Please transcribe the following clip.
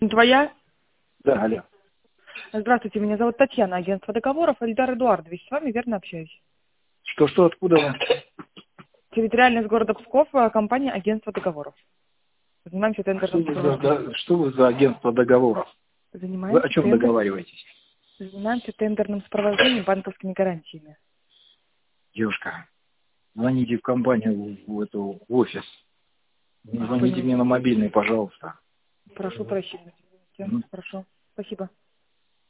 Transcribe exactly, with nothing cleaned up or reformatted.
Твоя? Да, алло. Здравствуйте, меня зовут Татьяна, агентство договоров. Эльдар Эдуардович, с вами верно общаюсь. Что, что, откуда вы? Территориальность города Псков, а, компания агентство договоров. Занимаемся Что тендерным вы за, сопровождением. да, что вы за агентство договоров? Вы о Занимаемся, чем тендер... договариваетесь? Занимаемся тендерным сопровождением банковскими гарантиями. Девушка, звоните в компанию, в, в эту в офис. Не звоните Понял. мне на мобильный, пожалуйста. Прошу прощения. М? Хорошо. Спасибо.